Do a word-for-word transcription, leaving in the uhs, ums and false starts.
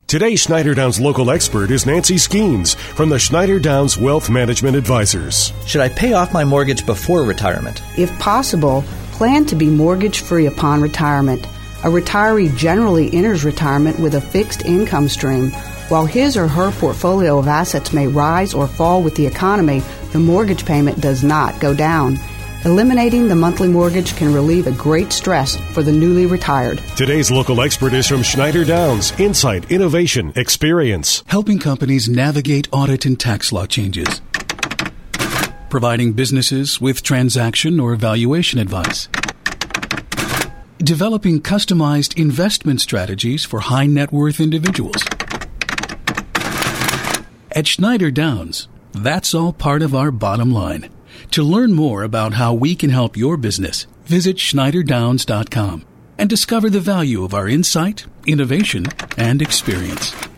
Today's Schneider Downs local expert is Nancy Skeens from the Schneider Downs Wealth Management Advisors. Should I pay off my mortgage before retirement? If possible, plan to be mortgage-free upon retirement. A retiree generally enters retirement with a fixed income stream. While his or her portfolio of assets may rise or fall with the economy, the mortgage payment does not go down. Eliminating the monthly mortgage can relieve a great stress for the newly retired. Today's local expert is from Schneider Downs. Insight, innovation, experience. Helping companies navigate audit and tax law changes. Providing businesses with transaction or valuation advice. Developing customized investment strategies for high net worth individuals. At Schneider Downs, that's all part of our bottom line. To learn more about how we can help your business, visit Schneider Downs dot com and discover the value of our insight, innovation, and experience.